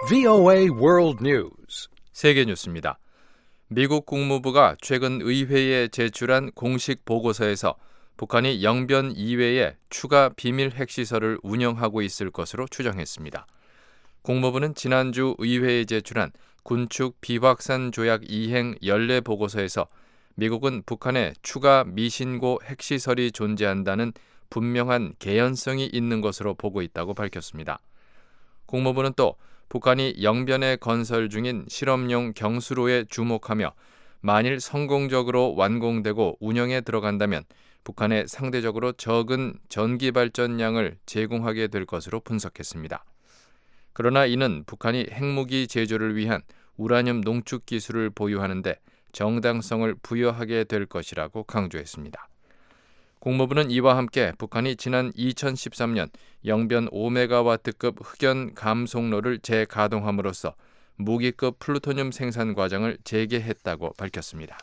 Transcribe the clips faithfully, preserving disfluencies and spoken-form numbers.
브이오에이 World News. 세계 뉴스입니다. 미국 국무부가 최근 의회에 제출한 공식 보고서에서 북한이 영변 이외에 추가 비밀 핵시설을 운영하고 있을 것으로 추정했습니다. 국무부는 지난주 의회에 제출한 군축 비확산 조약 이행 연례 보고서에서 미국은 북한에 추가 미신고 핵시설이 존재한다는 분명한 개연성이 있는 것으로 보고 있다고 밝혔습니다. 국무부는 또 북한이 영변에 건설 중인 실험용 경수로에 주목하며 만일 성공적으로 완공되고 운영에 들어간다면 북한에 상대적으로 적은 전기 발전량을 제공하게 될 것으로 분석했습니다. 그러나 이는 북한이 핵무기 제조를 위한 우라늄 농축 기술을 보유하는데 정당성을 부여하게 될 것이라고 강조했습니다. 국무부는 이와 함께 북한이 지난 이천십삼 년 영변 오 메가와트급 흑연 감속로를 재가동함으로써 무기급 플루토늄 생산 과정을 재개했다고 밝혔습니다.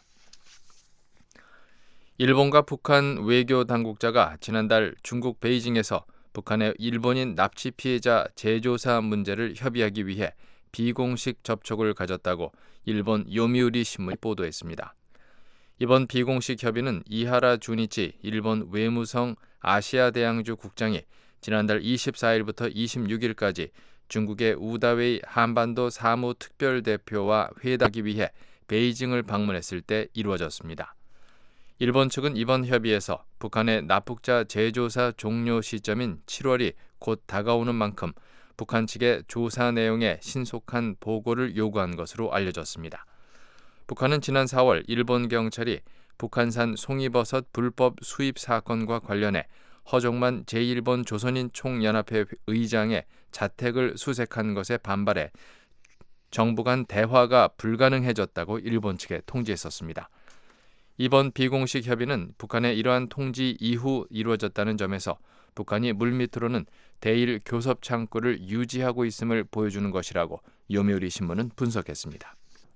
일본과 북한 외교 당국자가 지난달 중국 베이징에서 북한의 일본인 납치 피해자 재조사 문제를 협의하기 위해 비공식 접촉을 가졌다고 일본 요미우리 신문이 보도했습니다. 이번 비공식 협의는 이하라 주니치 일본 외무성 아시아대양주 국장이 지난달 이십사 일부터 이십육 일까지 중국의 우다웨이 한반도 사무특별대표와 회담하기 위해 베이징을 방문했을 때 이루어졌습니다. 일본 측은 이번 협의에서 북한의 납북자 재조사 종료 시점인 칠월이 곧 다가오는 만큼 북한 측의 조사 내용에 신속한 보고를 요구한 것으로 알려졌습니다. 북한은 지난 사월 일본 경찰이 북한산 송이버섯 불법 수입 사건과 관련해 허정만 제일본 조선인 총연합회 의장의 자택을 수색한 것에 반발해 정부 간 대화가 불가능해졌다고 일본 측에 통지했었습니다. 이번 비공식 협의는 북한의 이러한 통지 이후 이루어졌다는 점에서 북한이 물밑으로는 대일 교섭 창구를 유지하고 있음을 보여주는 것이라고 요미우리 신문은 분석했습니다.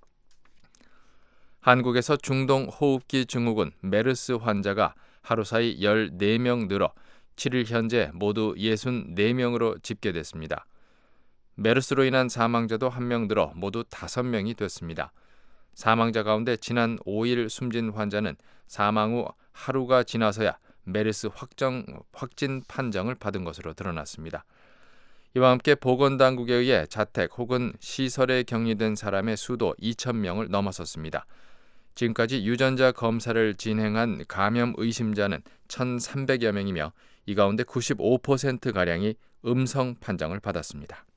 한국에서 중동 호흡기 증후군 메르스 환자가 하루 사이 열네 명 늘어 칠 일 현재 모두 육십사 명으로 집계됐습니다. 메르스로 인한 사망자도 한 명 늘어 모두 다섯 명이 됐습니다. 사망자 가운데 지난 오 일 숨진 환자는 사망 후 하루가 지나서야 메르스 확정, 확진 판정을 받은 것으로 드러났습니다. 이와 함께 보건당국에 의해 자택 혹은 시설에 격리된 사람의 수도 이천 명을 넘어섰습니다. 지금까지 유전자 검사를 진행한 감염 의심자는 천삼백여 명이며 이 가운데 구십오 퍼센트가량이 음성 판정을 받았습니다.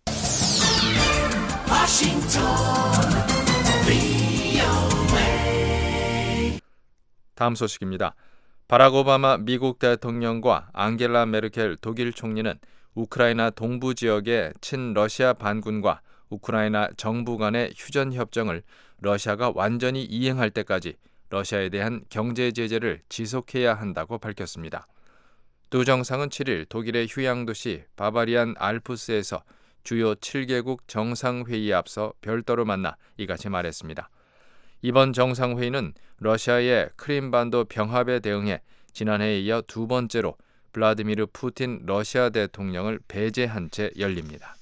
다음 소식입니다. 바락 오바마 미국 대통령과 앙겔라 메르켈 독일 총리는 우크라이나 동부 지역의 친러시아 반군과 우크라이나 정부 간의 휴전 협정을 러시아가 완전히 이행할 때까지 러시아에 대한 경제 제재를 지속해야 한다고 밝혔습니다. 두 정상은 칠 일 독일의 휴양 도시 바바리안 알프스에서 주요 칠 개국 정상회의에 앞서 별도로 만나 이같이 말했습니다. 이번 정상회의는 러시아의 크림반도 병합에 대응해 지난해에 이어 두 번째로 블라디미르 푸틴 러시아 대통령을 배제한 채 열립니다.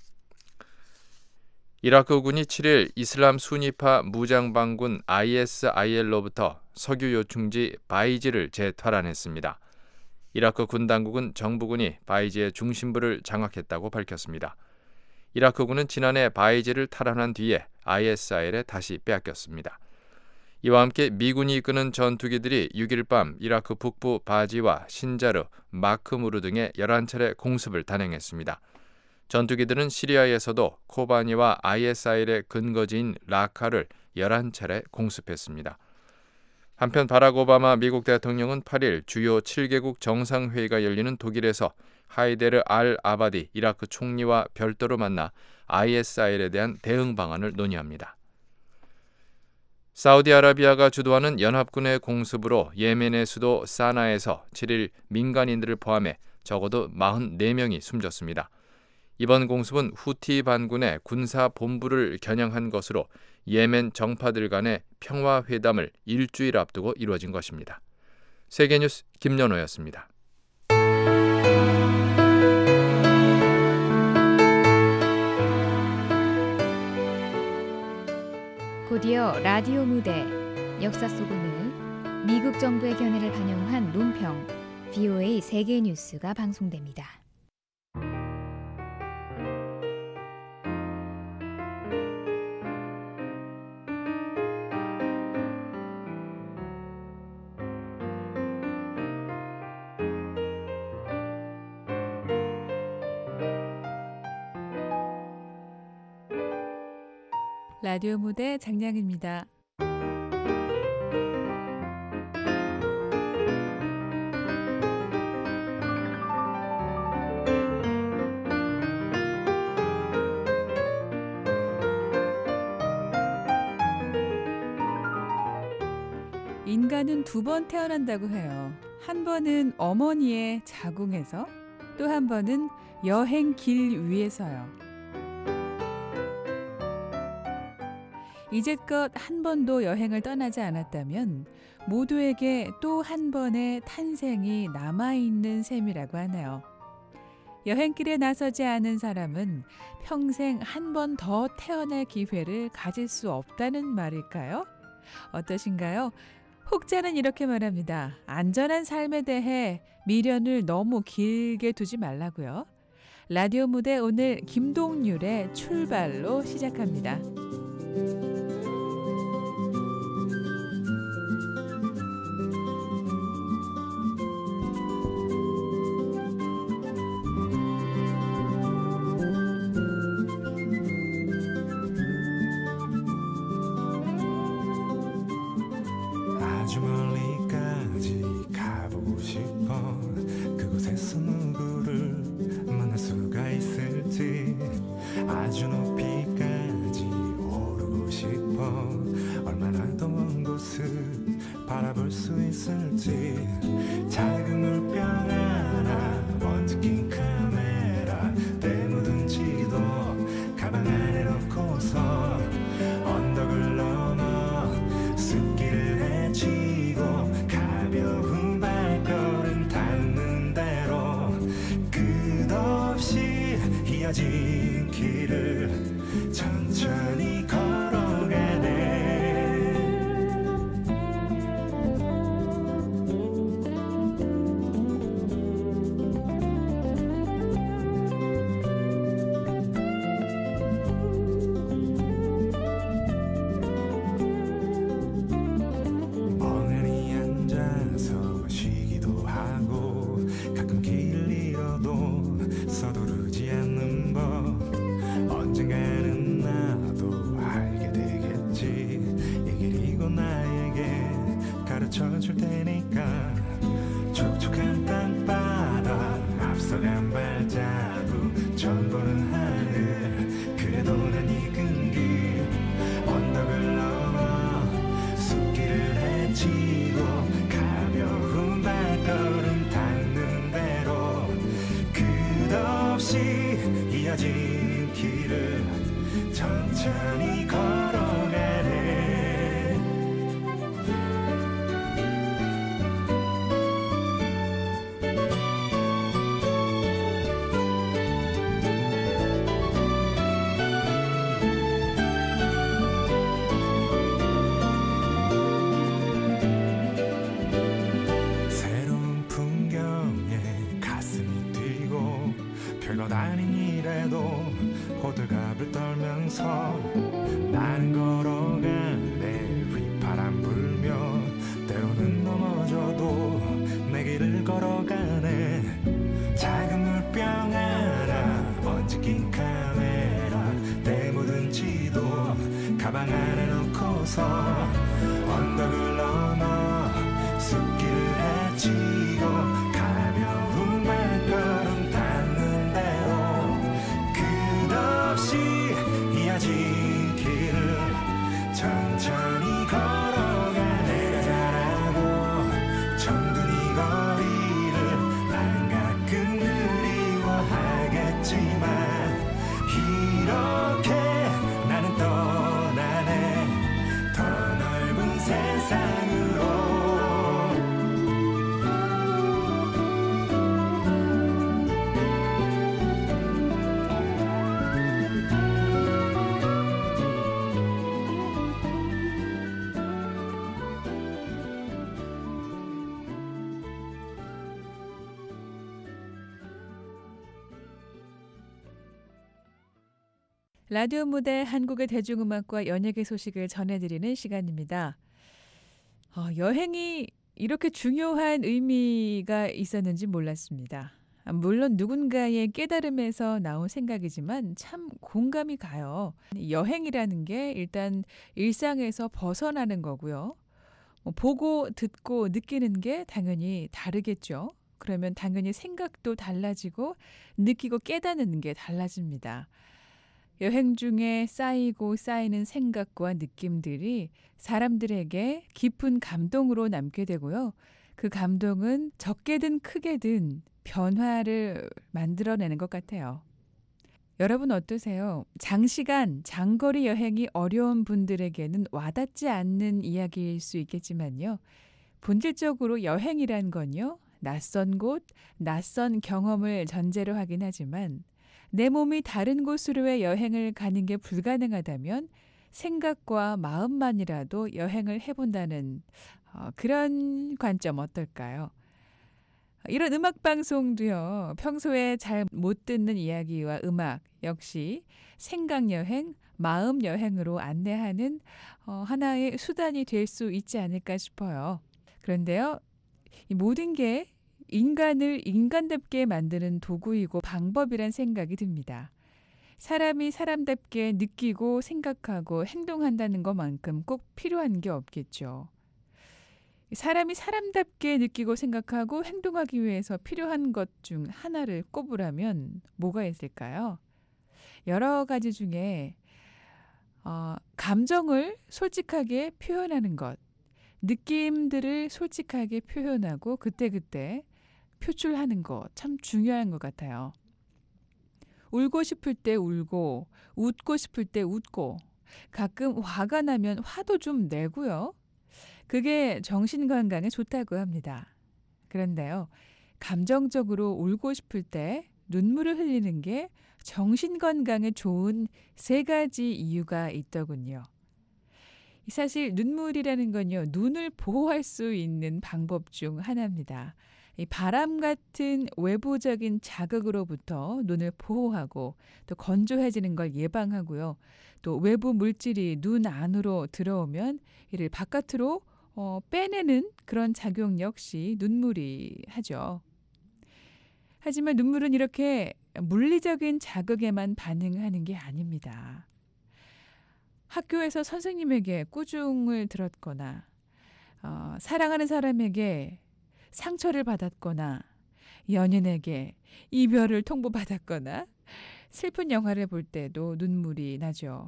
이라크군이 칠 일 이슬람 순위파 무장반군 아이에스아이엘로부터 석유 요충지 바이지를 재탈환했습니다. 이라크 군 당국은 정부군이 바이지의 중심부를 장악했다고 밝혔습니다. 이라크군은 지난해 바이지를 탈환한 뒤에 아이에스아이엘에 다시 빼앗겼습니다. 이와 함께 미군이 이끄는 전투기들이 육 일 밤 이라크 북부 바지와 신자르, 마크무르 등의 열한 차례 공습을 단행했습니다. 전투기들은 시리아에서도 코바니와 아이에스아이엘의 근거지인 라카를 열한 차례 공습했습니다. 한편 바락 오바마 미국 대통령은 팔 일 주요 칠 개국 정상회의가 열리는 독일에서 하이데르 알 아바디 이라크 총리와 별도로 만나 아이에스아이엘에 대한 대응 방안을 논의합니다. 사우디아라비아가 주도하는 연합군의 공습으로 예멘의 수도 사나에서 칠 일 민간인들을 포함해 적어도 사십사 명이 숨졌습니다. 이번 공습은 후티 반군의 군사 본부를 겨냥한 것으로 예멘 정파들 간의 평화회담을 일주일 앞두고 이루어진 것입니다. 세계뉴스 김연호였습니다. 역사 속 오늘 미국 정부의 견해를 반영한 논평 브이오에이 세계 뉴스가 방송됩니다. 라디오 무대 장량입니다. 인간은 두 번 태어난다고 해요. 한 번은 어머니의 자궁에서, 또 한 번은 여행 길 위에서요. 이제껏 한 번도 여행을 떠나지 않았다면 모두에게 또 한 번의 탄생이 남아있는 셈이라고 하네요. 여행길에 나서지 않은 사람은 평생 한 번 더 태어날 기회를 가질 수 없다는 말일까요? 어떠신가요? 혹자는 이렇게 말합니다. 안전한 삶에 대해 미련을 너무 길게 두지 말라고요. 라디오 무대 오늘 김동률의 출발로 시작합니다. 아주 멀리까지 가보고 싶어. 그곳에서 누구를 만날 수가 있을지. 아주 높이까지 오르고 싶어. 얼마나 더 먼 곳을 바라볼 수 있을지. 작은 물병 하나, 먼지 낀 카메라, 때 묻은 지도 가방 안에 넣고서 언덕을 넘어 숲길을 헤치고 가벼운 발걸음 닿는 대로 끝없이 이어진 길을 천천히 걸어가네. 가르쳐줄 테니까. 촉촉한 땅바닥, 앞서간 발자국, 처음 보는 하늘. 그래도 난 익은 길, 언덕을 넘어 숲길을 헤치고 가벼운 발걸음 닿는 대로 끝없이 이어진 길을 천천히 걸어가네. 별것 아닌 일에도 호들갑을 떨면서 나는 걸어가네. 휘파람 불며 때로는 넘어져도 내 길을 걸어가네. 작은 물병 하나, 먼지 낀 카메라, 때 묻은 지도 가방 안에 넣고서 언덕을 넘어 숲길을 헤치고 가벼운 발걸음 닿는 대로 끝없이 이어진 길을 천천히 걸어가. 내가 잘하고 정든 이 거리를 나는 가끔 그리워하겠지만 이렇게 나는 떠나네. 더 넓은 세상 라디오 무대 한국의 대중음악과 연예계 소식을 전해드리는 시간입니다. 어, 여행이 이렇게 중요한 의미가 있었는지 몰랐습니다. 물론 누군가의 깨달음에서 나온 생각이지만 참 공감이 가요. 여행이라는 게 일단 일상에서 벗어나는 거고요. 뭐 보고 듣고 느끼는 게 당연히 다르겠죠. 그러면 당연히 생각도 달라지고 느끼고 깨닫는 게 달라집니다. 여행 중에 쌓이고 쌓이는 생각과 느낌들이 사람들에게 깊은 감동으로 남게 되고요. 그 감동은 적게든 크게든 변화를 만들어내는 것 같아요. 여러분 어떠세요? 장시간, 장거리 여행이 어려운 분들에게는 와닿지 않는 이야기일 수 있겠지만요. 본질적으로 여행이란 건요. 낯선 곳, 낯선 경험을 전제로 하긴 하지만 내 몸이 다른 곳으로의 여행을 가는 게 불가능하다면 생각과 마음만이라도 여행을 해본다는 어, 그런 관점 어떨까요? 이런 음악방송도요. 평소에 잘 못 듣는 이야기와 음악 역시 생각여행, 마음여행으로 안내하는 어, 하나의 수단이 될 수 있지 않을까 싶어요. 그런데요. 이 모든 게 인간을 인간답게 만드는 도구이고 방법이란 생각이 듭니다. 사람이 사람답게 느끼고 생각하고 행동한다는 것만큼 꼭 필요한 게 없겠죠. 사람이 사람답게 느끼고 생각하고 행동하기 위해서 필요한 것 중 하나를 꼽으라면 뭐가 있을까요? 여러 가지 중에 어, 감정을 솔직하게 표현하는 것, 느낌들을 솔직하게 표현하고 그때그때 표출하는 거 참 중요한 것 같아요. 울고 싶을 때 울고 웃고 싶을 때 웃고 가끔 화가 나면 화도 좀 내고요. 그게 정신건강에 좋다고 합니다. 그런데요. 감정적으로 울고 싶을 때 눈물을 흘리는 게 정신건강에 좋은 세 가지 이유가 있더군요. 사실 눈물이라는 건요. 눈을 보호할 수 있는 방법 중 하나입니다. 이 바람 같은 외부적인 자극으로부터 눈을 보호하고 또 건조해지는 걸 예방하고요. 또 외부 물질이 눈 안으로 들어오면 이를 바깥으로 어, 빼내는 그런 작용 역시 눈물이 하죠. 하지만 눈물은 이렇게 물리적인 자극에만 반응하는 게 아닙니다. 학교에서 선생님에게 꾸중을 들었거나 어, 사랑하는 사람에게 상처를 받았거나 연인에게 이별을 통보받았거나 슬픈 영화를 볼 때도 눈물이 나죠.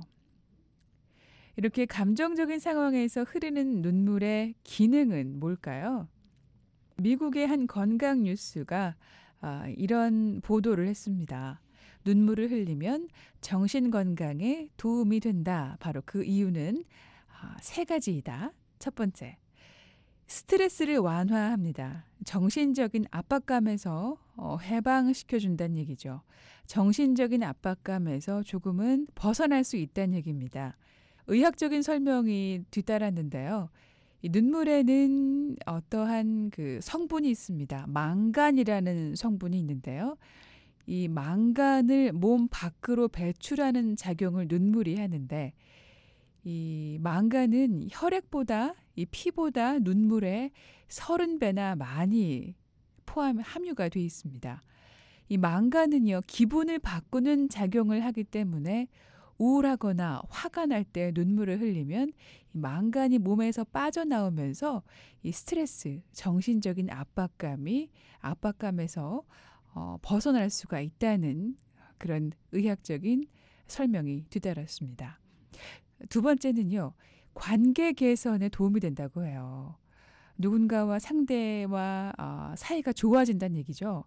이렇게 감정적인 상황에서 흐르는 눈물의 기능은 뭘까요? 미국의 한 건강 뉴스가 아, 이런 보도를 했습니다. 눈물을 흘리면 정신 건강에 도움이 된다. 바로 그 이유는 아, 세 가지이다. 첫 번째, 스트레스를 완화합니다. 정신적인 압박감에서 어, 해방시켜준다는 얘기죠. 정신적인 압박감에서 조금은 벗어날 수 있다는 얘기입니다. 의학적인 설명이 뒤따랐는데요. 이 눈물에는 어떠한 그 성분이 있습니다. 망간이라는 성분이 있는데요. 이 망간을 몸 밖으로 배출하는 작용을 눈물이 하는데 이 망간은 혈액보다 이 피보다 눈물에 서른 배나 많이 포함 함유가 되어 있습니다. 이 망간은요 기분을 바꾸는 작용을 하기 때문에 우울하거나 화가 날 때 눈물을 흘리면 이 망간이 몸에서 빠져나오면서 이 스트레스, 정신적인 압박감이 압박감에서 어, 벗어날 수가 있다는 그런 의학적인 설명이 뒤따랐습니다. 두 번째는요. 관계 개선에 도움이 된다고 해요. 누군가와 상대와 어, 사이가 좋아진다는 얘기죠.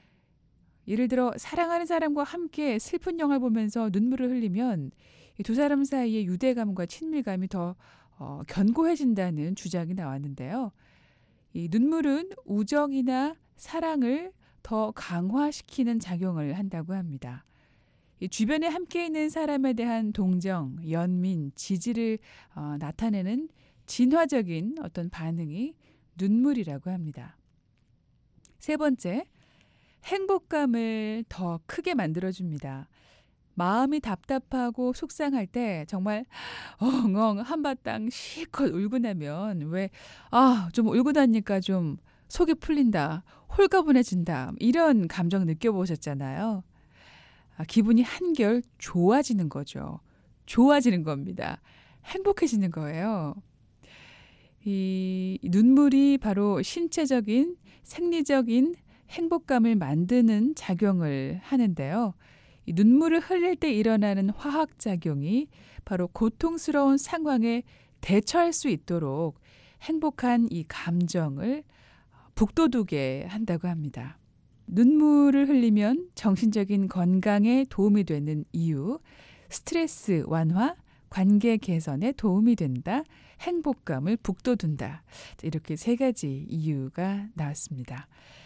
예를 들어 사랑하는 사람과 함께 슬픈 영화를 보면서 눈물을 흘리면 이 두 사람 사이의 유대감과 친밀감이 더 어, 견고해진다는 주장이 나왔는데요. 이 눈물은 우정이나 사랑을 더 강화시키는 작용을 한다고 합니다. 이 주변에 함께 있는 사람에 대한 동정, 연민, 지지를 어, 나타내는 진화적인 어떤 반응이 눈물이라고 합니다. 세 번째, 행복감을 더 크게 만들어줍니다. 마음이 답답하고 속상할 때 정말 엉엉 한바탕 실컷 울고 나면 왜 아, 좀 울고 나니까 좀 속이 풀린다, 홀가분해진다 이런 감정 느껴보셨잖아요. 아, 기분이 한결 좋아지는 거죠. 좋아지는 겁니다. 행복해지는 거예요. 이 눈물이 바로 신체적인, 생리적인 행복감을 만드는 작용을 하는데요. 이 눈물을 흘릴 때 일어나는 화학작용이 바로 고통스러운 상황에 대처할 수 있도록 행복한 이 감정을 북돋우게 한다고 합니다. 눈물을 흘리면 정신적인 건강에 도움이 되는 이유, 스트레스 완화, 관계 개선에 도움이 된다, 행복감을 북돋운다. 이렇게 세 가지 이유가 나왔습니다.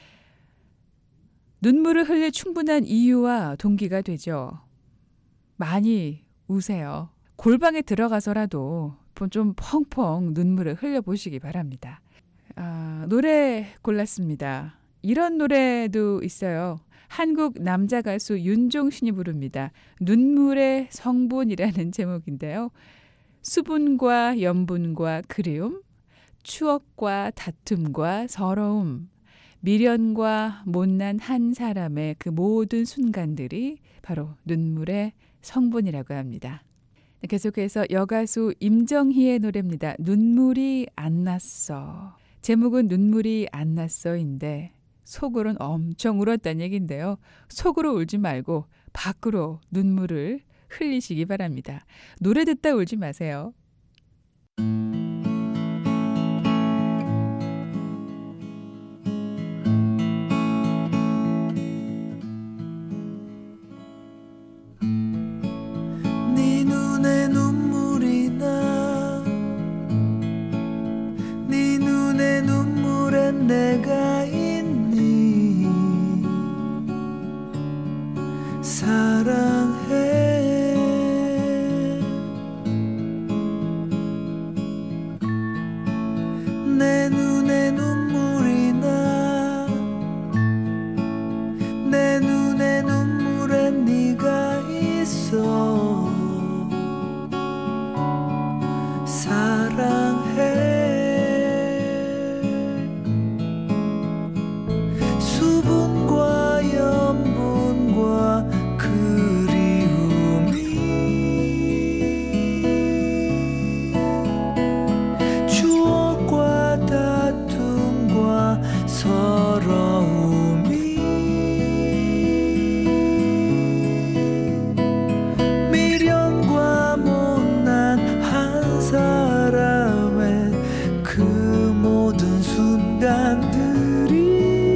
눈물을 흘릴 충분한 이유와 동기가 되죠. 많이 우세요. 골방에 들어가서라도 좀 펑펑 눈물을 흘려보시기 바랍니다. 아, 노래 골랐습니다. 이런 노래도 있어요. 한국 남자 가수 윤종신이 부릅니다. 눈물의 성분이라는 제목인데요. 수분과 염분과 그리움, 추억과 다툼과 서러움, 미련과 못난 한 사람의 그 모든 순간들이 바로 눈물의 성분이라고 합니다. 계속해서 여가수 임정희의 노래입니다. 눈물이 안 났어. 제목은 눈물이 안 났어인데 속으로는 엄청 울었다는 얘기인데요. 속으로 울지 말고 밖으로 눈물을 흘리시기 바랍니다. 노래 듣다 울지 마세요. 네 눈에 눈물이 나, 네 눈에 눈물에 내가 있니, 사랑해. 내 눈에 눈물이 나, 내 눈에 눈물에 네가 있어, 사랑해. 수분과 염분과 그리움이, 추억과 다툼과 서러움이, 미련과 못난 한 사람의 그 모든 순간들이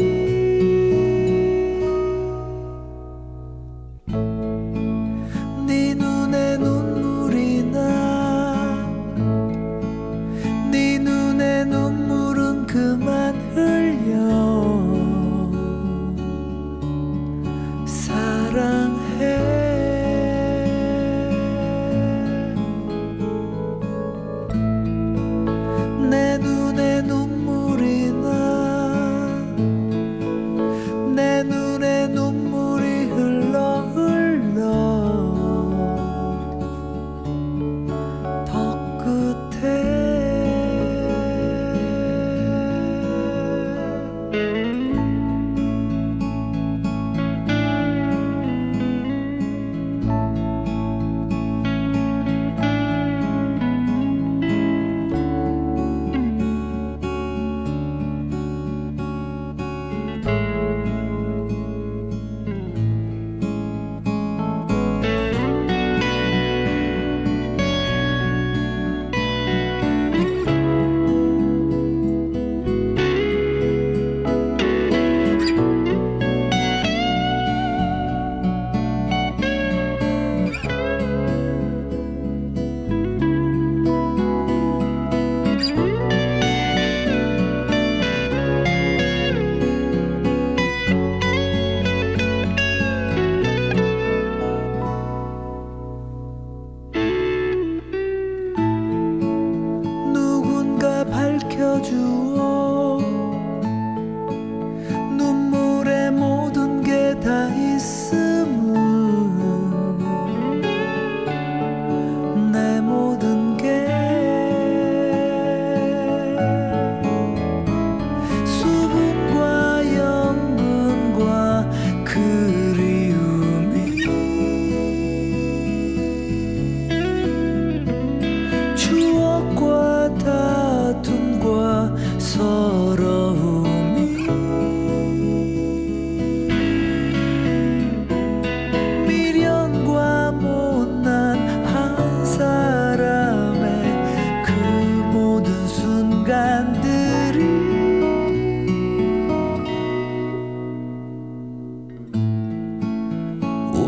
네 눈에 눈물이 나, 네 눈에 눈물은 그만 흘려, 사랑해. 내 눈에 눈물이 나, 내 눈에 눈물이 흘러 흘러 더 끝에.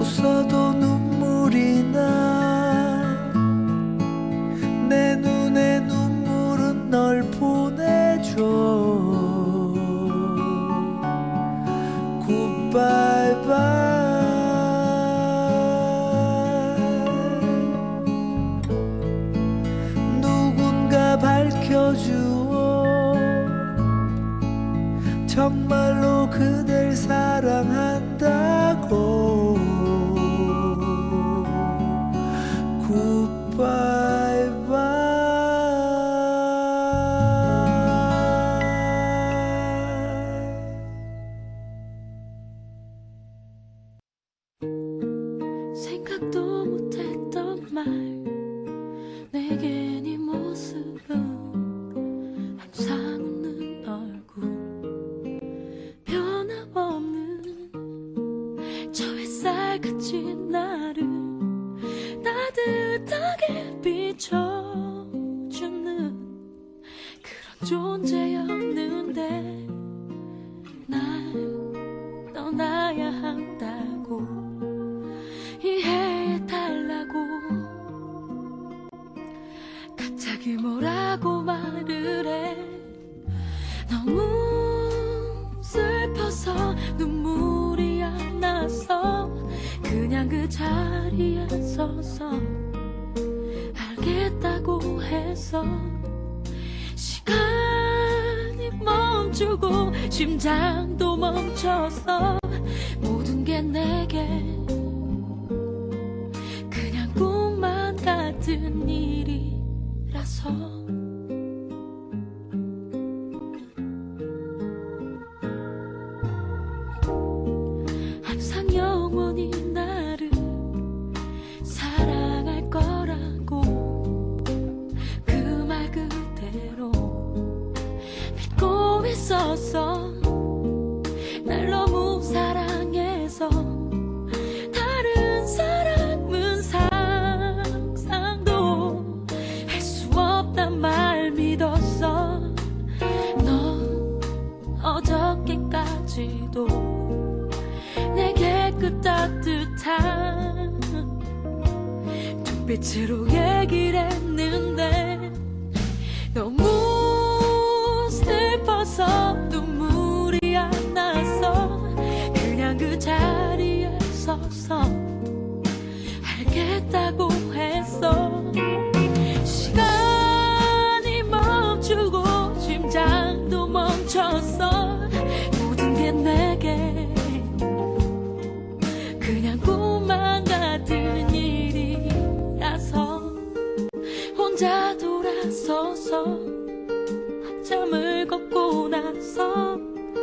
웃어도 눈물이 나. 내 눈에 눈물은 널 보내줘. 굿바이 바이. 누군가 밝혀주어 정말로 그댈 사랑한다고. 굿바이 바이. 생각도 못했던 말 내게 네 모습은 항상 웃는 얼굴 변함없는 저 햇살 같이 나를 따뜻하게 비춰주는 그런 존재였는데 날 떠나야 한다고 이해해달라고 갑자기 뭐라고 말을 해. 너무 슬퍼서 눈물이 안 나서 그냥 그 자리에 서서 알겠다고 해서 시간이 멈추고 심장도 멈춰서 모든 게 내게 그냥 꿈만 같은 일이라서 항상 영원히 나를 사랑할 거라고 그 말 그대로 믿고 있었어. 날 너무 사랑해서 다른 사람은 상상도 할 수 없단 말 믿었어. 넌 어저께까지도 내게 그 따뜻한 눈빛으로 얘기를 했는데 너무 슬퍼서 눈물이 안 나서 그냥 그 자리에 서서 알겠다고 했어. 시간이 멈추고 심장도 멈췄어. 모든 게 내게 그냥 꿈만 같은 일이라서 혼자 돌아서서 한참을 걷고 나서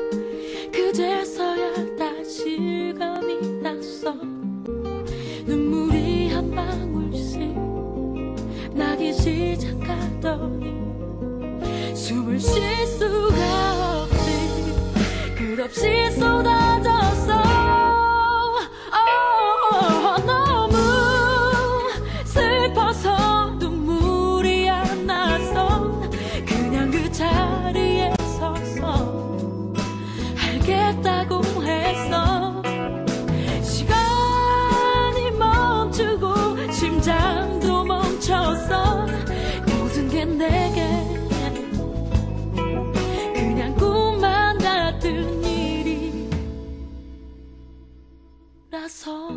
그제서야 다시 실감이 났어. 눈물이 한 방울씩 나기 시작하더니 숨을 쉴 수가 없이 끝없이 쏟아졌어. oh, 너무 슬퍼서 눈물이 안 나서 그냥 그 자리에 서서 알겠다고 했어. 시간이 멈추고 심장도 멈췄어. 모든 게 내게 그냥 꿈만 같은 일이라서.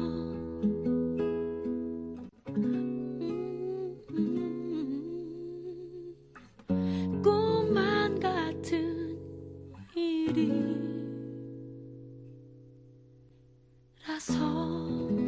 꿈만 같은 일이라서.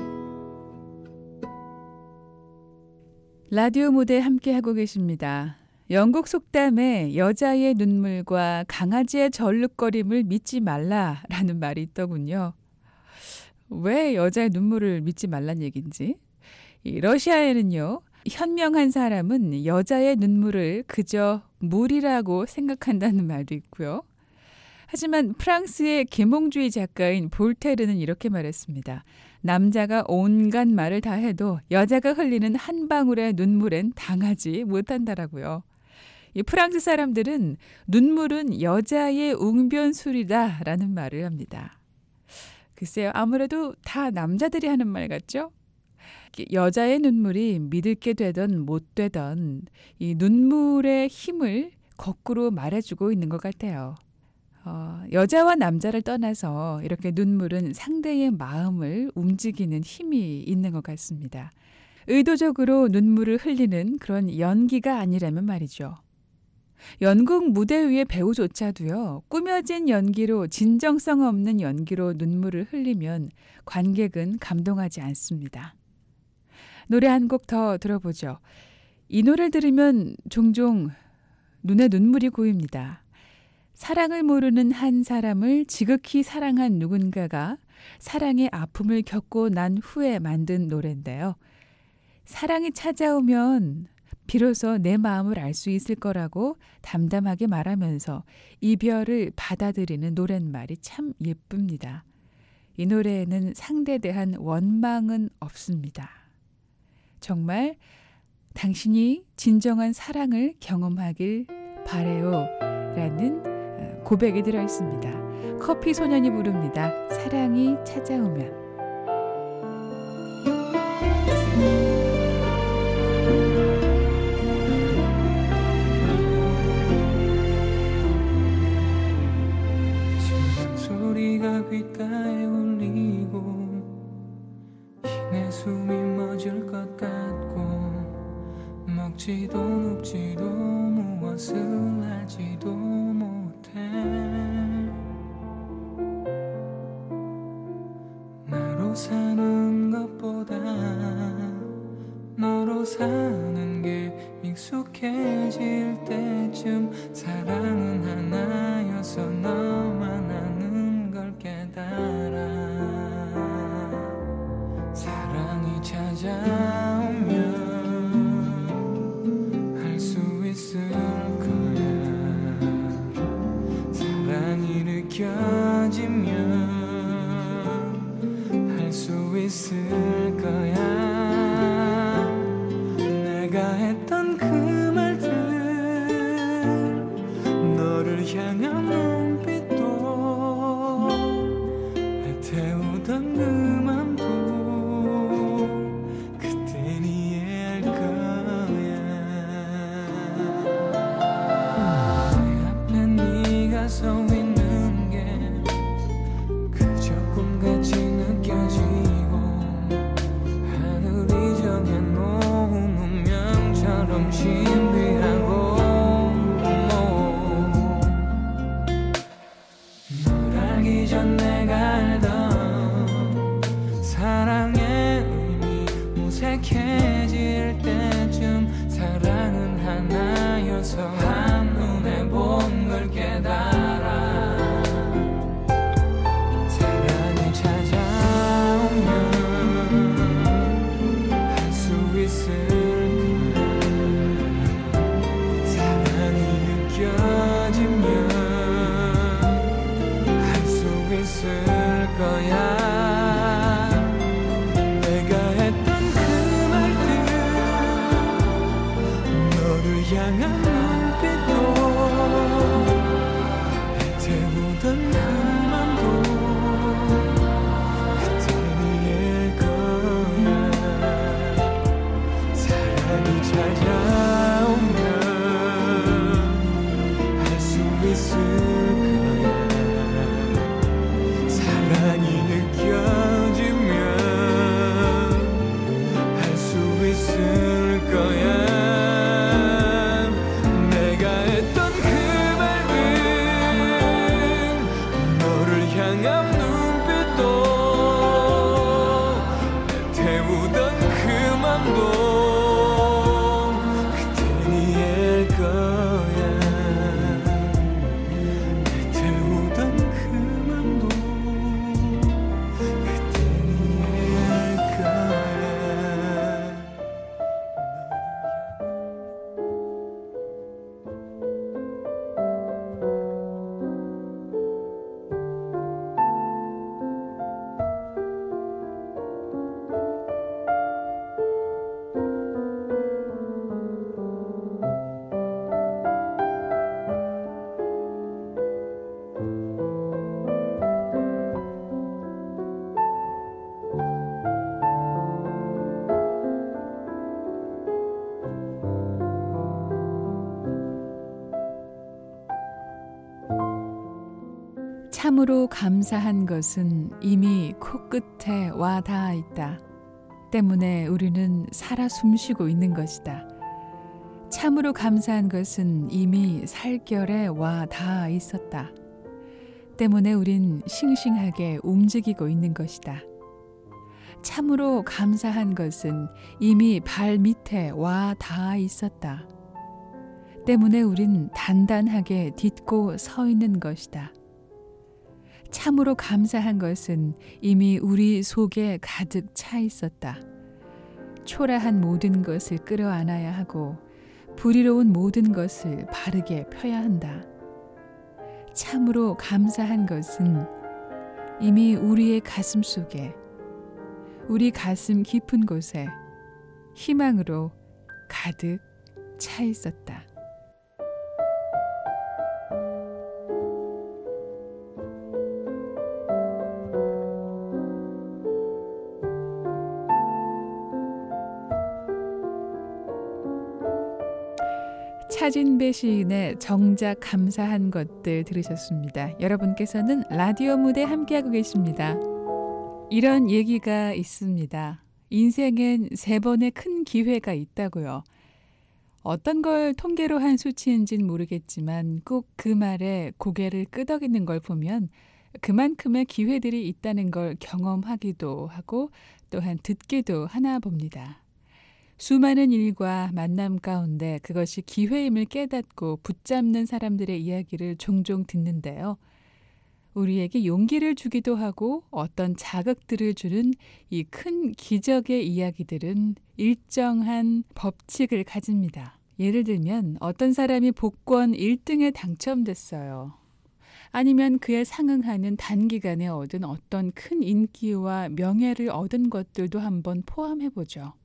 라디오 무대 함께하고 계십니다. 영국 속담에 여자의 눈물과 강아지의 절룩거림을 믿지 말라라는 말이 있더군요. 왜 여자의 눈물을 믿지 말란 얘기인지. 이 러시아에는요, 현명한 사람은 여자의 눈물을 그저 물이라고 생각한다는 말도 있고요. 하지만 프랑스의 계몽주의 작가인 볼테르는 이렇게 말했습니다. 남자가 온갖 말을 다 해도 여자가 흘리는 한 방울의 눈물엔 당하지 못한다라고요. 이 프랑스 사람들은 눈물은 여자의 웅변술이다라는 말을 합니다. 글쎄요, 아무래도 다 남자들이 하는 말 같죠? 여자의 눈물이 믿을 게 되던 못 되던 이 눈물의 힘을 거꾸로 말해주고 있는 것 같아요. 어, 여자와 남자를 떠나서 이렇게 눈물은 상대의 마음을 움직이는 힘이 있는 것 같습니다. 의도적으로 눈물을 흘리는 그런 연기가 아니라면 말이죠. 연극 무대 위의 배우조차도요, 꾸며진 연기로, 진정성 없는 연기로 눈물을 흘리면 관객은 감동하지 않습니다. 노래 한 곡 더 들어보죠. 이 노래를 들으면 종종 눈에 눈물이 고입니다. 사랑을 모르는 한 사람을 지극히 사랑한 누군가가 사랑의 아픔을 겪고 난 후에 만든 노래인데요. 사랑이 찾아오면 비로소 내 마음을 알 수 있을 거라고 담담하게 말하면서 이별을 받아들이는 노랫말이 참 예쁩니다. 이 노래에는 상대에 대한 원망은 없습니다. 정말 당신이 진정한 사랑을 경험하길 바래요 라는 고백이 들어있습니다. 커피 소년이 부릅니다. 사랑이 찾아오면. 심장 소리가 귓가에 울리고 내 숨이 멎을 것 같고 먹지도 눕지도 무엇을 하지도 못해 나로 사는 것보다 너로 사는 게 익숙해질 때쯤 사랑은 하나여서 너만 아는 걸 깨달아 사랑이 찾아오면 할 수 있을 거야 사랑이 느껴지면 할 수 있을 거야 내가 했던 그 말들 너를 향한 눈빛도 태우던 그 맘도 그땐 이해할 거야 내 앞에 네가 서 있는 게 그저 꿈같이 느껴지고 하늘이 정해놓은 운명처럼 신비하고 널 알기 전 내가 알던 사랑의 의미 무색해질 때쯤 사랑은 하나여서 한눈에 본 걸 깨달아 사랑이 찾아오면 할 수 있을 거야 사랑이 느껴지면 할 수 있을 거야 내가 했던 그 말들 너를 향한 눈빛도 참으로 감사한 것은 이미 코끝에 와 닿아 있다. 때문에 우리는 살아 숨쉬고 있는 것이다. 참으로 감사한 것은 이미 살결에 와 닿아 있었다. 때문에 우린 싱싱하게 움직이고 있는 것이다. 참으로 감사한 것은 이미 발 밑에 와 닿아 있었다. 때문에 우린 단단하게 딛고 서 있는 것이다. 참으로 감사한 것은 이미 우리 속에 가득 차 있었다. 초라한 모든 것을 끌어안아야 하고 불의로운 모든 것을 바르게 펴야 한다. 참으로 감사한 것은 이미 우리의 가슴 속에, 우리 가슴 깊은 곳에 희망으로 가득 차 있었다. 차진배 시인의 정작 감사한 것들 들으셨습니다. 여러분께서는 라디오 무대 함께하고 계십니다. 이런 얘기가 있습니다. 인생엔 세 번의 큰 기회가 있다고요. 어떤 걸 통계로 한 수치인지는 모르겠지만 꼭 그 말에 고개를 끄덕이는 걸 보면 그만큼의 기회들이 있다는 걸 경험하기도 하고 또한 듣기도 하나 봅니다. 수많은 일과 만남 가운데 그것이 기회임을 깨닫고 붙잡는 사람들의 이야기를 종종 듣는데요. 우리에게 용기를 주기도 하고 어떤 자극들을 주는 이 큰 기적의 이야기들은 일정한 법칙을 가집니다. 예를 들면 어떤 사람이 복권 일 등에 당첨됐어요. 아니면 그에 상응하는 단기간에 얻은 어떤 큰 인기와 명예를 얻은 것들도 한번 포함해보죠.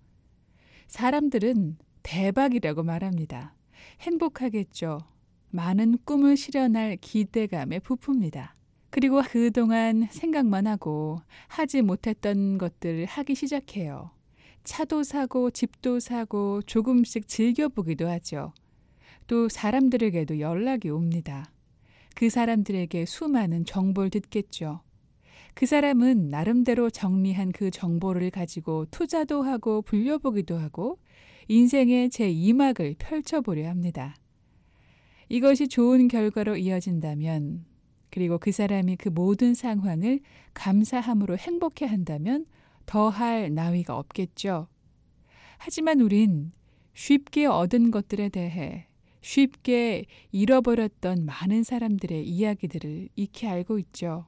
사람들은 대박이라고 말합니다. 행복하겠죠. 많은 꿈을 실현할 기대감에 부풉니다. 그리고 그동안 생각만 하고 하지 못했던 것들을 하기 시작해요. 차도 사고 집도 사고 조금씩 즐겨보기도 하죠. 또 사람들에게도 연락이 옵니다. 그 사람들에게 수많은 정보를 듣겠죠. 그 사람은 나름대로 정리한 그 정보를 가지고 투자도 하고 불려보기도 하고 인생의 제이 막을 펼쳐보려 합니다. 이것이 좋은 결과로 이어진다면, 그리고 그 사람이 그 모든 상황을 감사함으로 행복해한다면 더할 나위가 없겠죠. 하지만 우린 쉽게 얻은 것들에 대해 쉽게 잃어버렸던 많은 사람들의 이야기들을 익히 알고 있죠.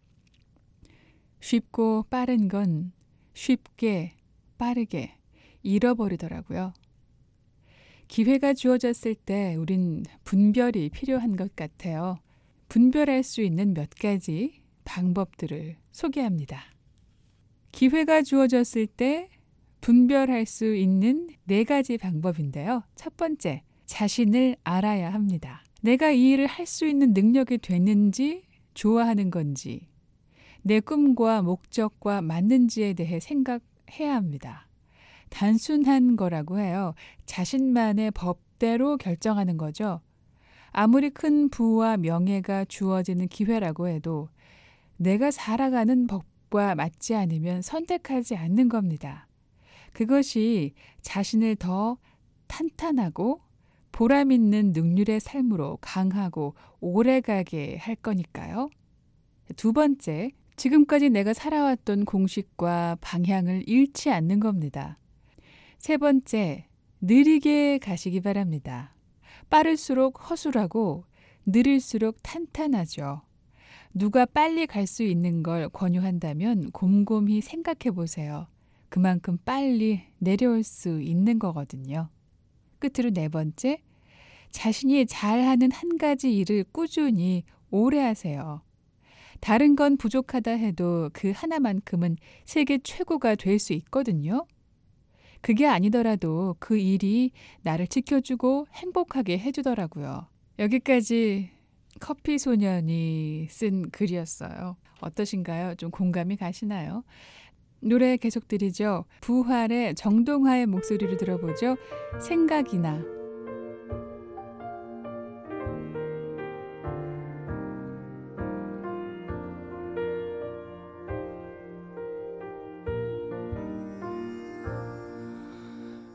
쉽고 빠른 건 쉽게 빠르게 잃어버리더라고요. 기회가 주어졌을 때 우린 분별이 필요한 것 같아요. 분별할 수 있는 몇 가지 방법들을 소개합니다. 기회가 주어졌을 때 분별할 수 있는 네 가지 방법인데요. 첫 번째, 자신을 알아야 합니다. 내가 이 일을 할 수 있는 능력이 되는지, 좋아하는 건지, 내 꿈과 목적과 맞는지에 대해 생각해야 합니다. 단순한 거라고 해요. 자신만의 법대로 결정하는 거죠. 아무리 큰 부와 명예가 주어지는 기회라고 해도 내가 살아가는 법과 맞지 않으면 선택하지 않는 겁니다. 그것이 자신을 더 탄탄하고 보람 있는 능률의 삶으로 강하고 오래가게 할 거니까요. 두 번째, 지금까지 내가 살아왔던 공식과 방향을 잃지 않는 겁니다. 세 번째, 느리게 가시기 바랍니다. 빠를수록 허술하고 느릴수록 탄탄하죠. 누가 빨리 갈 수 있는 걸 권유한다면 곰곰이 생각해 보세요. 그만큼 빨리 내려올 수 있는 거거든요. 끝으로 네 번째, 자신이 잘하는 한 가지 일을 꾸준히 오래 하세요. 다른 건 부족하다 해도 그 하나만큼은 세계 최고가 될 수 있거든요. 그게 아니더라도 그 일이 나를 지켜주고 행복하게 해주더라고요. 여기까지 커피 소년이 쓴 글이었어요. 어떠신가요? 좀 공감이 가시나요? 노래 계속 드리죠. 부활의 정동화의 목소리를 들어보죠. 생각이나.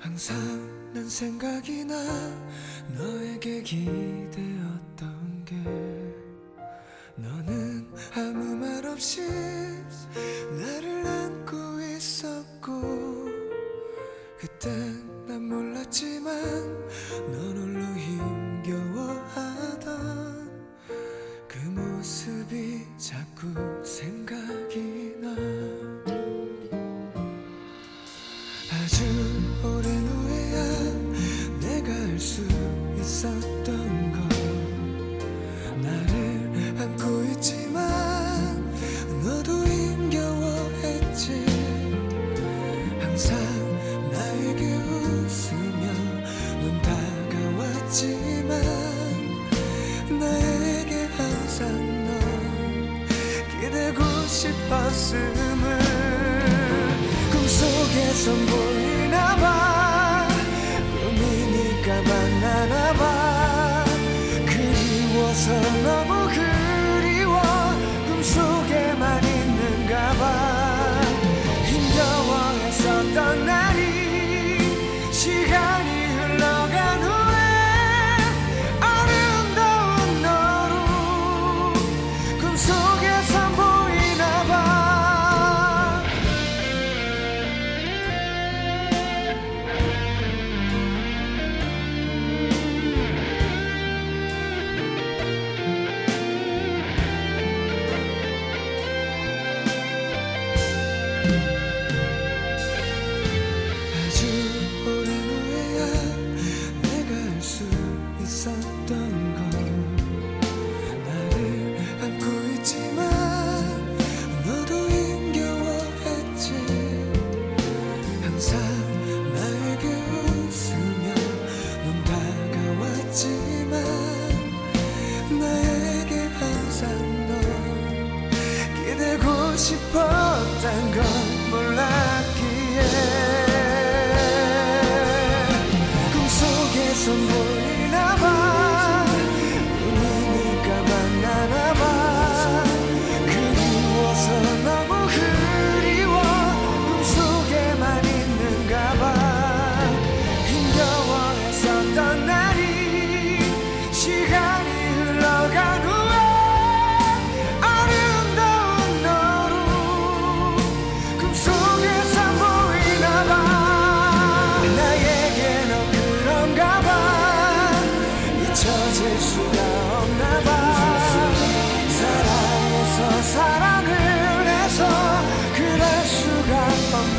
항상 난 생각이 나 너에게 기대었던 게 너는 아무 말 없이 나를 안고 있었고 그땐 난 몰랐지만 넌 홀로 힘겨워하던 그 모습이 자꾸 생각이 나 아주 오랜 후에야 내가 알 수 있었던 것 나를 안고 있지만 너도 힘겨워했지 항상 나에게 웃으며 넌 다가왔지만 나에게 항상 넌 기대고 싶었음을 꿈속에선 보이나봐 꿈이니까 만나나봐 그리워서 너무 그리워 꿈속에만 있는가봐 힘겨워했었던 날이 시간이 흘러간 후에 아름다운 너로 꿈속에선 보이나봐 아주 오랜 후에야 내가 알 수 있었던 것 나를 안고 있지만 너도 힘겨워했지 항상 나에게 웃으며 넌 다가왔지만 나에게 항상 넌 기대고 싶었던 건 몰랐기에 꿈속에선 보이나봐 꿈이니까 만나나봐 그리워서 너무 그리워 꿈속에만 있는가봐 힘겨워했었던 날이 시간이 흘러간 후에 아름다운 너로 꿈속에선 보이나봐 나에게 넌 그런가봐 잊혀질 수가 없나봐 사랑해서 사랑을 해서 그럴 수가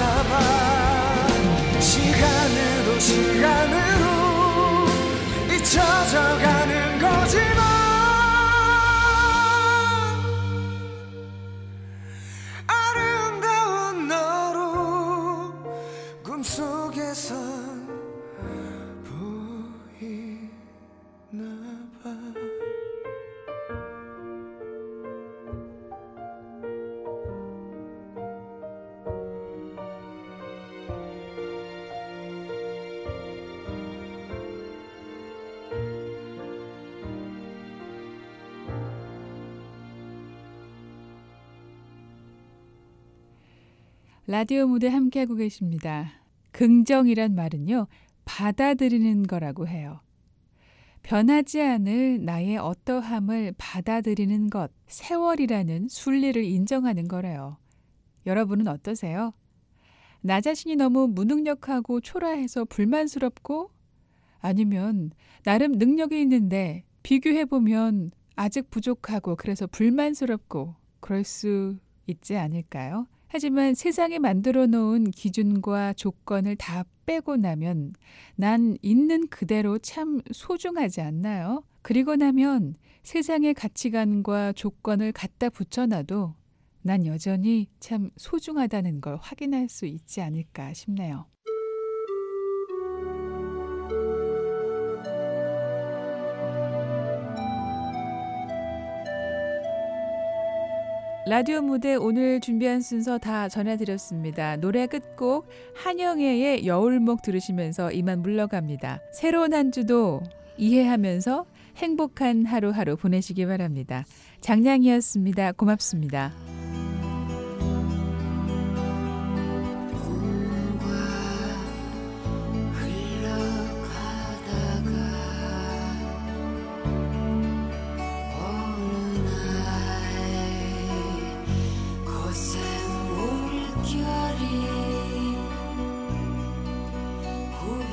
없나봐 시간으로 시간으로 잊혀져가는 거지만 아름다운 너로 꿈속에선 보이나봐 라디오 무대 함께하고 계십니다. 긍정이란 말은요, 받아들이는 거라고 해요. 변하지 않을 나의 어떠함을 받아들이는 것, 세월이라는 순리를 인정하는 거래요. 여러분은 어떠세요? 나 자신이 너무 무능력하고 초라해서 불만스럽고 아니면 나름 능력이 있는데 비교해보면 아직 부족하고 그래서 불만스럽고 그럴 수 있지 않을까요? 하지만 세상에 만들어 놓은 기준과 조건을 다 빼고 나면 난 있는 그대로 참 소중하지 않나요? 그리고 나면 세상의 가치관과 조건을 갖다 붙여놔도 난 여전히 참 소중하다는 걸 확인할 수 있지 않을까 싶네요. 라디오 무대 오늘 준비한 순서 다 전해드렸습니다. 노래 끝곡 한영애의 여울목 들으시면서 이만 물러갑니다. 새로운 한 주도 이해하면서 행복한 하루하루 보내시기 바랍니다. 장량이었습니다. 고맙습니다. 꿈과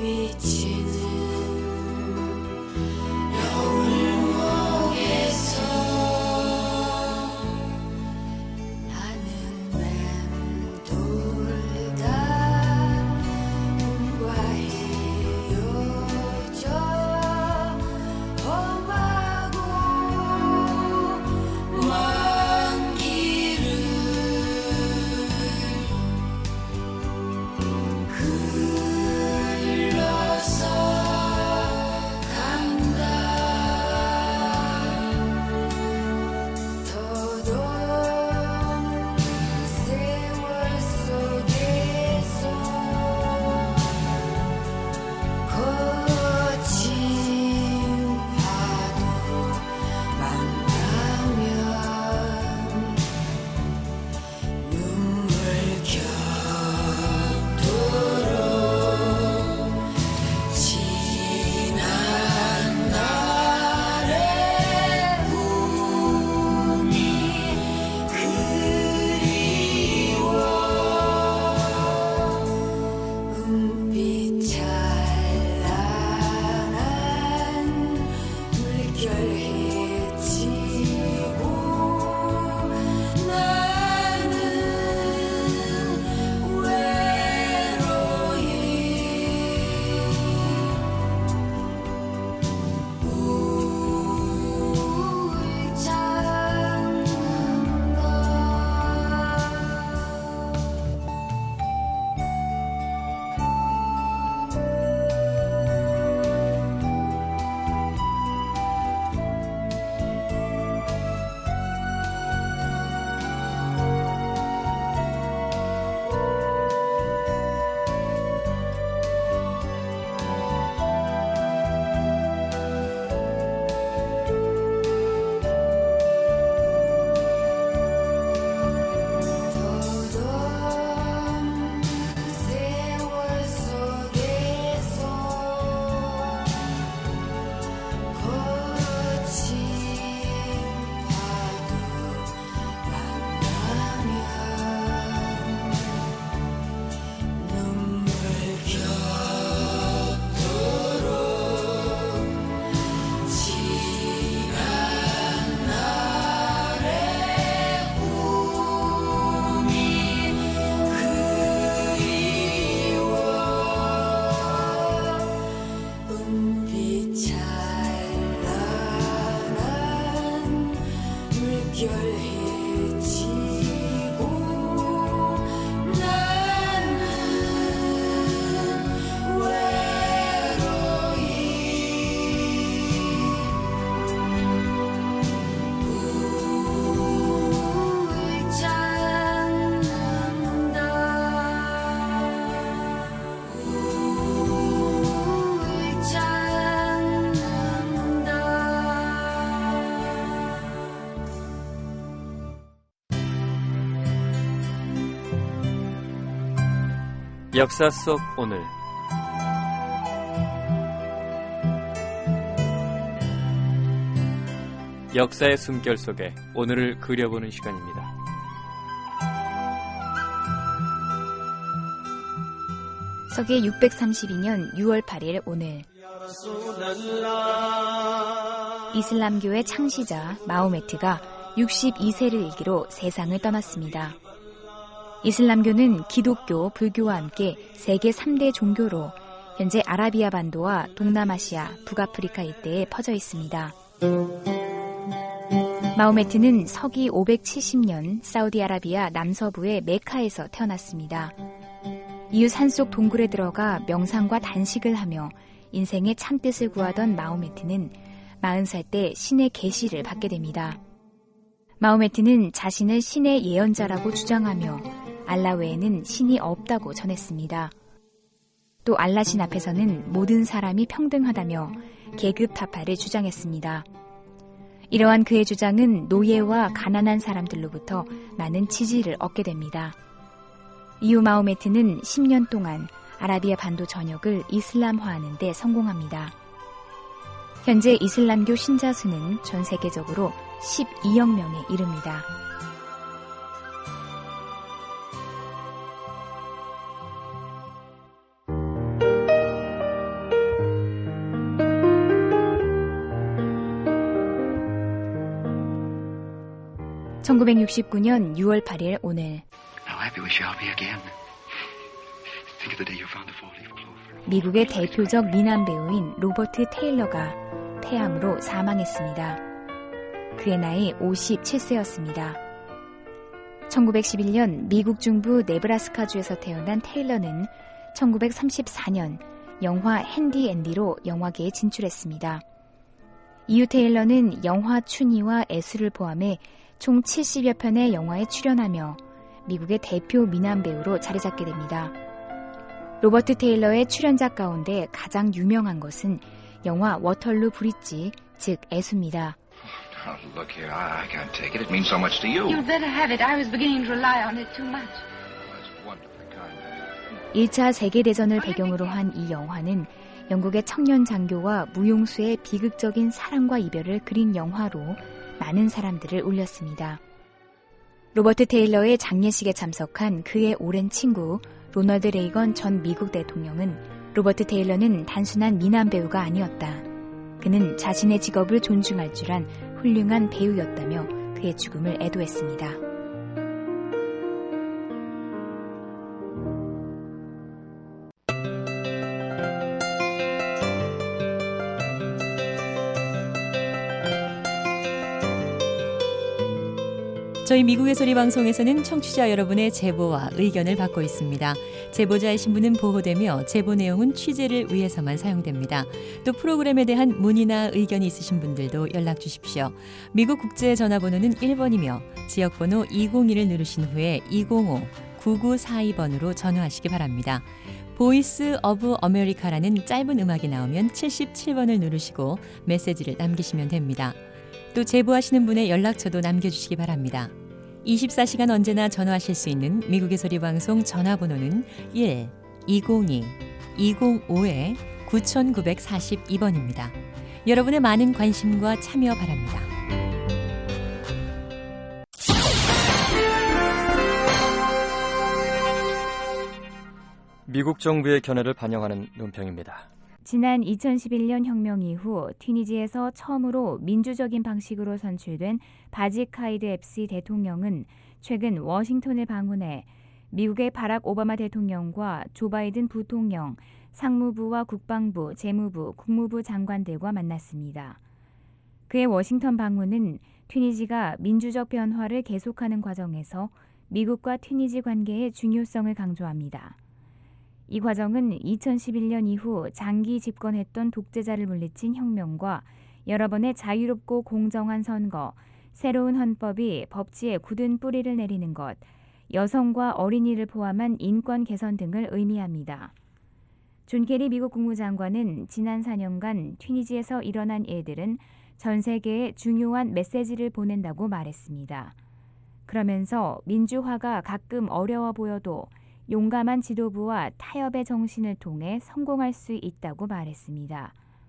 역사 속 오늘. 역사의 숨결 속에 오늘을 그려보는 시간입니다. 서기 육백삼십이 년 유월 팔일 오늘, 이슬람교의 창시자 마호메트가 육십이 세를 일기로 세상을 떠났습니다. 이슬람교는 기독교, 불교와 함께 세계 삼 대 종교로 현재 아라비아 반도와 동남아시아, 북아프리카 일대에 퍼져 있습니다. 마호메트는 서기 오백칠십 년 사우디아라비아 남서부의 메카에서 태어났습니다. 이웃 산속 동굴에 들어가 명상과 단식을 하며 인생의 참뜻을 구하던 마호메트는 마흔 살 때 신의 계시를 받게 됩니다. 마호메트는 자신을 신의 예언자라고 주장하며 알라 외에는 신이 없다고 전했습니다. 또 알라 신 앞에서는 모든 사람이 평등하다며 계급 타파를 주장했습니다. 이러한 그의 주장은 노예와 가난한 사람들로부터 많은 지지를 얻게 됩니다. 이후 마호메트는 십 년 동안 아라비아 반도 전역을 이슬람화하는 데 성공합니다. 현재 이슬람교 신자 수는 전 세계적으로 십이억 명에 이릅니다. 천구백육십구 년 유월 팔일 오늘 미국의 대표적 미남 배우인 로버트 테일러가 폐암으로 사망했습니다. 그의 나이 오십칠 세였습니다. 천구백십일 년 미국 중부 네브라스카주에서 태어난 테일러는 천구백삼십사 년 영화 핸디 앤디로 영화계에 진출했습니다. 이후 테일러는 영화 춘희와 애수를 포함해 총 칠십여 편의 영화에 출연하며 미국의 대표 미남 배우로 자리잡게 됩니다. 로버트 테일러의 출연작 가운데 가장 유명한 것은 영화 워털루 브릿지, 즉 애수입니다. Oh, look here, I, I can't take it. It means so much to you. You'd better have it. I was beginning to rely on it too much. That's wonderfully kind. 일 차 세계대전을 배경으로 한 이 영화는 영국의 청년 장교와 무용수의 비극적인 사랑과 이별을 그린 영화로 많은 사람들을 울렸습니다. 로버트 테일러의 장례식에 참석한 그의 오랜 친구 로널드 레이건 전 미국 대통령은 로버트 테일러는 단순한 미남 배우가 아니었다. 그는 자신의 직업을 존중할 줄 안 훌륭한 배우였다며 그의 죽음을 애도했습니다. 저희 미국의 소리 방송에서는 청취자 여러분의 제보와 의견을 받고 있습니다. 제보자의 신분은 보호되며 제보 내용은 취재를 위해서만 사용됩니다. 또 프로그램에 대한 문의나 의견이 있으신 분들도 연락 주십시오. 미국 국제 전화번호는 일 번이며 지역번호 이공일을 누르신 후에 이공오 구구사이 번으로 전화하시기 바랍니다. 보이스 오브 아메리카라는 짧은 음악이 나오면 칠십칠 번을 누르시고 메시지를 남기시면 됩니다. 또 제보하시는 분의 연락처도 남겨주시기 바랍니다. 이십사 시간 언제나 전화하실 수 있는 미국의 소리 방송 전화번호는 일 이공이 이공오 구구사이 번입니다. 여러분의 많은 관심과 참여 바랍니다. 미국 정부의 견해를 반영하는 논평입니다. 지난 이천십일 년 혁명 이후 튀니지에서 처음으로 민주적인 방식으로 선출된 바지 카이드 앱시 대통령은 최근 워싱턴을 방문해 미국의 바락 오바마 대통령과 조 바이든 부통령, 상무부와 국방부, 재무부, 국무부 장관들과 만났습니다. 그의 워싱턴 방문은 튀니지가 민주적 변화를 계속하는 과정에서 미국과 튀니지 관계의 중요성을 강조합니다. 이 과정은 이천십일 년 이후 장기 집권했던 독재자를 물리친 혁명과 여러 번의 자유롭고 공정한 선거, 새로운 헌법이 법치에 굳은 뿌리를 내리는 것, 여성과 어린이를 포함한 인권 개선 등을 의미합니다. 존 케리 미국 국무장관은 지난 사 년간 튀니지에서 일어난 일들은 전 세계에 중요한 메시지를 보낸다고 말했습니다. 그러면서 민주화가 가끔 어려워 보여도 용감한 지도부와 타협의 정신을 통해 성공할 수 있다고 말했습니다.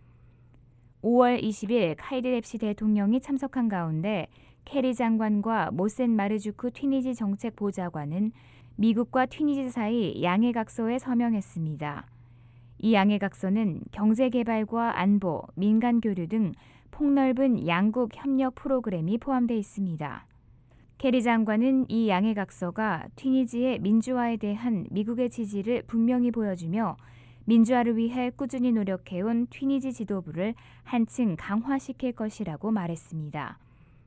오월 이십일 카이드 앱시 대통령이 참석한 가운데 케리 장관과 모센 마르주크 튀니지 정책 보좌관은 미국과 튀니지 사이 양해각서에 서명했습니다. 이 양해각서는 경제개발과 안보, 민간교류 등 폭넓은 양국 협력 프로그램이 포함되어 있습니다. 케리 장관은 이 양해각서가 튀니지의 민주화에 대한 미국의 지지를 분명히 보여주며 민주화를 위해 꾸준히 노력해온 튀니지 지도부를 한층 강화시킬 것이라고 말했습니다.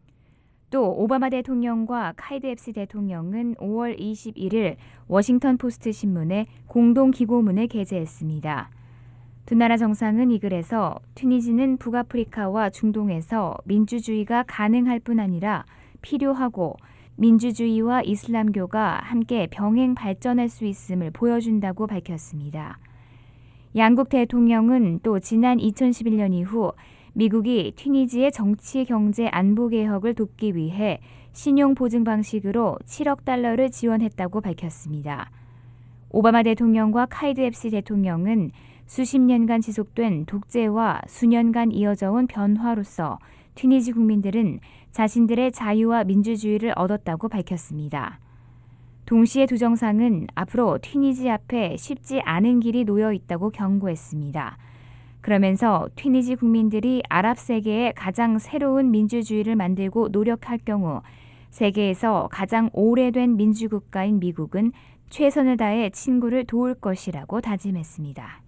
또 오바마 대통령과 카이드 앱시 대통령은 오월 이십일일 워싱턴 포스트 신문에 공동 기고문을 게재했습니다. 두 나라 정상은 이 글에서 튀니지는 북아프리카와 중동에서 민주주의가 가능할 뿐 아니라 필요하고 민주주의와 이슬람교가 함께 병행 발전할 수 있음을 보여준다고 밝혔습니다. 양국 대통령은 또 지난 이천십일 년 이후 미국이 튀니지의 정치, 경제, 안보 개혁을 돕기 위해 신용 보증 방식으로 칠억 달러를 지원했다고 밝혔습니다. 오바마 대통령과 카이드 앱시 대통령은 수십 년간 지속된 독재와 수년간 이어져온 변화로서 튀니지 국민들은 자신들의 자유와 민주주의를 얻었다고 밝혔습니다. 동시에 두 정상은 앞으로 튀니지 앞에 쉽지 않은 길이 놓여 있다고 경고했습니다. 그러면서 튀니지 국민들이 아랍 세계의 가장 새로운 민주주의를 만들고 노력할 경우 세계에서 가장 오래된 민주국가인 미국은 최선을 다해 친구를 도울 것이라고 다짐했습니다.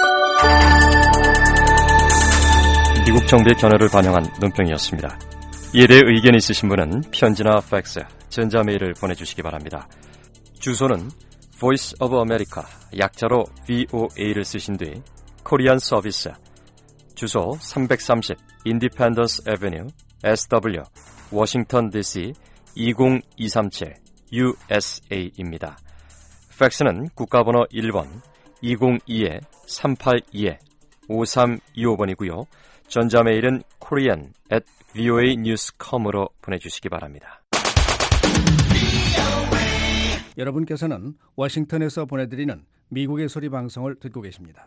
미국 정부의 견해를 반영한 논평이었습니다. 이에 대해 의견이 있으신 분은 편지나 팩스, 전자메일을 보내주시기 바랍니다. 주소는 Voice of America, 약자로 브이오에이를 쓰신 뒤 코리안 서비스, 주소 삼백삼십 Independence Avenue, 에스더블유, 워싱턴 디씨 이공이삼칠 유에스에이입니다. 팩스는 국가번호 일 번 이공이 삼팔이 오삼이오 번이고요. 전자메일은 korean at voa news dot com으로 보내주시기 바랍니다. 여러분께서는 워싱턴에서 보내드리는 미국의 소리 방송을 듣고 계십니다.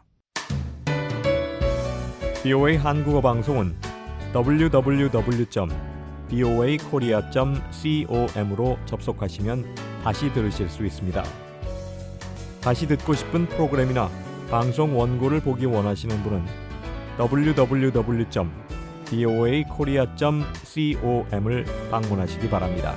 브이오에이 한국어 방송은 더블유 더블유 더블유 점 브이오에이 코리아 점 com으로 접속하시면 다시 들으실 수 있습니다. 다시 듣고 싶은 프로그램이나 방송 원고를 보기 원하시는 분은 더블유 더블유 더블유 점 브이오에이 코리아 점 com을 방문하시기 바랍니다.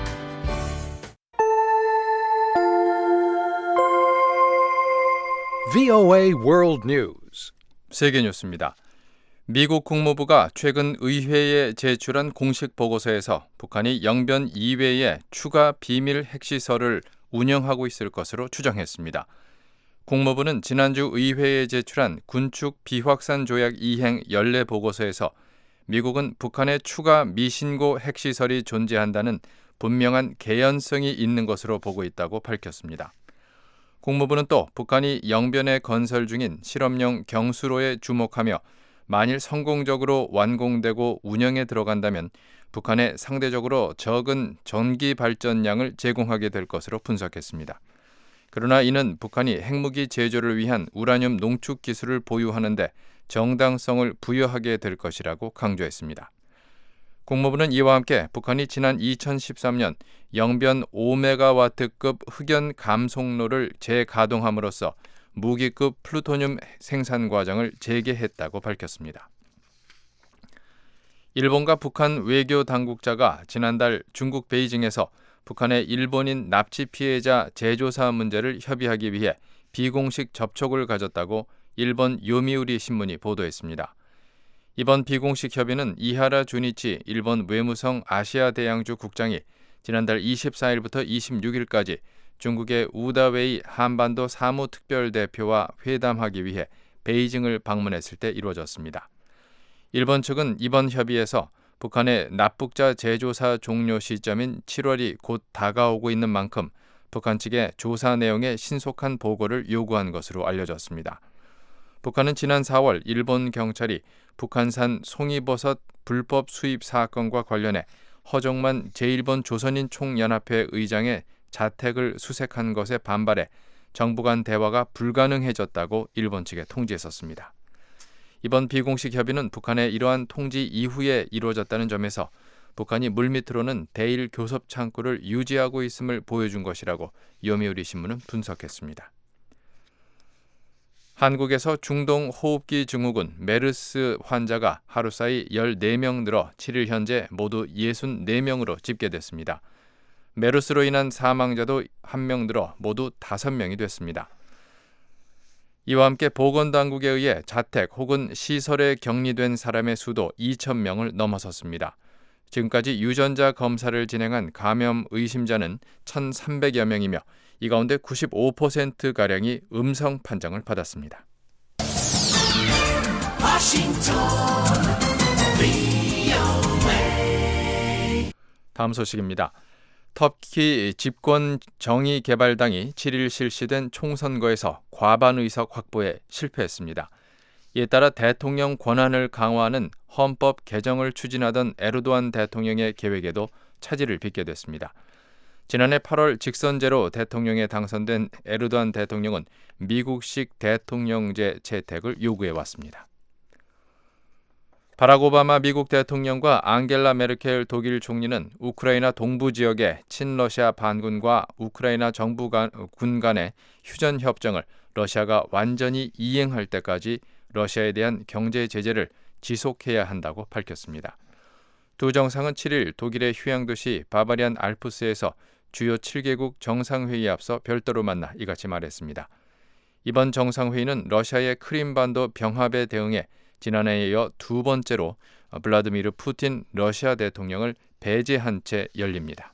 브이오에이 World News. 세계 뉴스입니다. 미국 국무부가 최근 의회에 제출한 공식 보고서에서 북한이 영변 이외에 추가 비밀 핵시설을 운영하고 있을 것으로 추정했습니다. 국무부는 지난주 의회에 제출한 군축 비확산 조약 이행 연례 보고서에서 미국은 북한의 추가 미신고 핵시설이 존재한다는 분명한 개연성이 있는 것으로 보고 있다고 밝혔습니다. 국무부는 또 북한이 영변에 건설 중인 실험용 경수로에 주목하며 만일 성공적으로 완공되고 운영에 들어간다면 북한에 상대적으로 적은 전기 발전량을 제공하게 될 것으로 분석했습니다. 그러나 이는 북한이 핵무기 제조를 위한 우라늄 농축 기술을 보유하는데 정당성을 부여하게 될 것이라고 강조했습니다. 국무부는 이와 함께 북한이 지난 이천십삼 년 영변 오 메가와트급 흑연 감속로를 재가동함으로써 무기급 플루토늄 생산 과정을 재개했다고 밝혔습니다. 일본과 북한 외교 당국자가 지난달 중국 베이징에서 북한의 일본인 납치 피해자 재조사 문제를 협의하기 위해 비공식 접촉을 가졌다고 일본 요미우리 신문이 보도했습니다. 이번 비공식 협의는 이하라 주니치 일본 외무성 아시아 대양주 국장이 지난달 이십사 일부터 이십육 일까지 중국의 우다웨이 한반도 사무특별대표와 회담하기 위해 베이징을 방문했을 때 이루어졌습니다. 일본 측은 이번 협의에서 북한의 납북자 재조사 종료 시점인 칠월이 곧 다가오고 있는 만큼 북한 측에 조사 내용의 신속한 보고를 요구한 것으로 알려졌습니다. 북한은 지난 사월 일본 경찰이 북한산 송이버섯 불법 수입 사건과 관련해 허정만 제일본 조선인 총연합회 의장의 자택을 수색한 것에 반발해 정부 간 대화가 불가능해졌다고 일본 측에 통지했었습니다. 이번 비공식 협의는 북한의 이러한 통지 이후에 이루어졌다는 점에서 북한이 물밑으로는 대일 교섭 창구를 유지하고 있음을 보여준 것이라고 요미우리 신문은 분석했습니다. 한국에서 중동 호흡기 증후군 메르스 환자가 하루 사이 열네 명 늘어 칠 일 현재 모두 육십사 명으로 집계됐습니다. 메르스로 인한 사망자도 한 명 늘어 모두 다섯 명이 됐습니다. 이와 함께 보건당국에 의해 자택 혹은 시설에 격리된 사람의 수도 이천 명을 넘어섰습니다. 지금까지 유전자 검사를 진행한 감염 의심자는 천삼백여 명이며 이 가운데 구십오 퍼센트가량이 음성 판정을 받았습니다. 다음 소식입니다. 터키 집권 정의개발당이 칠 일 실시된 총선거에서 과반 의석 확보에 실패했습니다. 이에 따라 대통령 권한을 강화하는 헌법 개정을 추진하던 에르도안 대통령의 계획에도 차질을 빚게 됐습니다. 지난해 팔월 직선제로 대통령에 당선된 에르도안 대통령은 미국식 대통령제 채택을 요구해 왔습니다. 바락 오바마 미국 대통령과 앙겔라 메르켈 독일 총리는 우크라이나 동부 지역의 친러시아 반군과 우크라이나 정부 간, 군 간의 휴전 협정을 러시아가 완전히 이행할 때까지 러시아에 대한 경제 제재를 지속해야 한다고 밝혔습니다. 두 정상은 칠 일 독일의 휴양도시 바바리안 알프스에서 주요 칠 개국 정상회의에 앞서 별도로 만나 이같이 말했습니다. 이번 정상회의는 러시아의 크림반도 병합에 대응해 지난해에 이어 두 번째로 블라디미르 푸틴 러시아 대통령을 배제한 채 열립니다.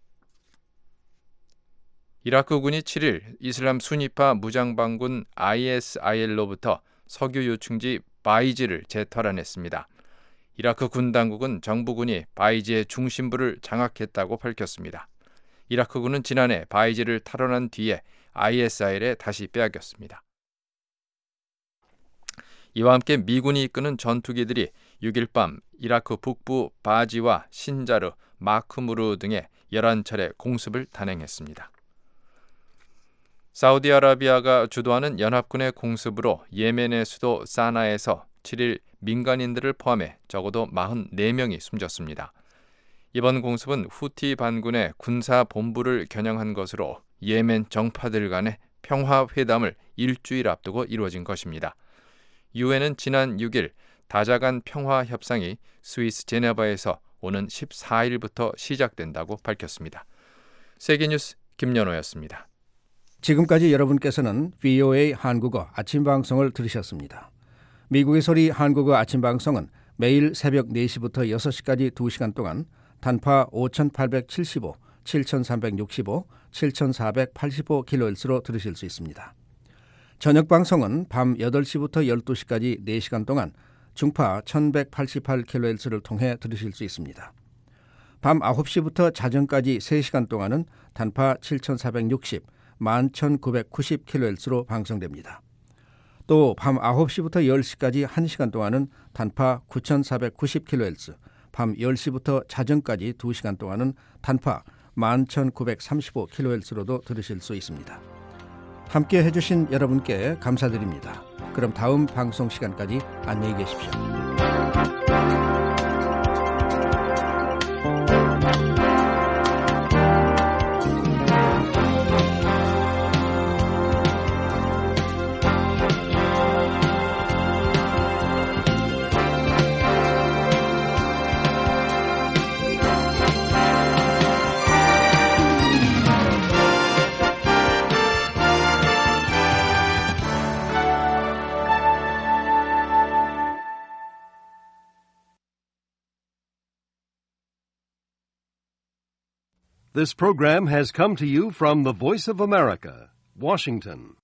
이라크군이 칠 일 이슬람 순위파 무장반군 아이에스아이엘로부터 석유 유충지 바이지를 재탈환했습니다. 이라크 군 당국은 정부군이 바이지의 중심부를 장악했다고 밝혔습니다. 이라크군은 지난해 바이지를 탈환한 뒤에 아이에스아이엘에 다시 빼앗겼습니다. 이와 함께 미군이 이끄는 전투기들이 육 일 밤 이라크 북부 바지와 신자르, 마크무르 등의 열한 차례 공습을 단행했습니다. 사우디아라비아가 주도하는 연합군의 공습으로 예멘의 수도 사나에서 칠 일 민간인들을 포함해 적어도 사십사 명이 숨졌습니다. 이번 공습은 후티 반군의 군사 본부를 겨냥한 것으로 예멘 정파들 간의 평화회담을 일주일 앞두고 이루어진 것입니다. 유엔은 지난 육 일 다자간 평화협상이 스위스 제네바에서 오는 십사 일부터 시작된다고 밝혔습니다. 세계뉴스 김연호였습니다. 지금까지 여러분께서는 브이오에이 한국어 아침 방송을 들으셨습니다. 미국의 소리 한국어 아침 방송은 매일 새벽 네 시부터 여섯 시까지 두 시간 동안 단파 오천팔백칠십오, 칠천삼백육십오, 칠천사백팔십오 킬로헤르츠로 들으실 수 있습니다. 저녁 방송은 밤 여덟 시부터 열두 시까지 네 시간 동안 중파 천백팔십팔 킬로헤르츠를 통해 들으실 수 있습니다. 밤 아홉 시부터 자정까지 세 시간 동안은 단파 칠천사백육십, 만 천구백구십 킬로헤르츠로 방송됩니다. 또 밤 아홉 시부터 열 시까지 한 시간 동안은 단파 구천사백구십 킬로헤르츠, 밤 열 시부터 자정까지 두 시간 동안은 단파 만 천구백삼십오 킬로헤르츠로도 들으실 수 있습니다. 함께 해주신 여러분께 감사드립니다. 그럼 다음 방송 시간까지 안녕히 계십시오. This program has come to you from the Voice of America, Washington.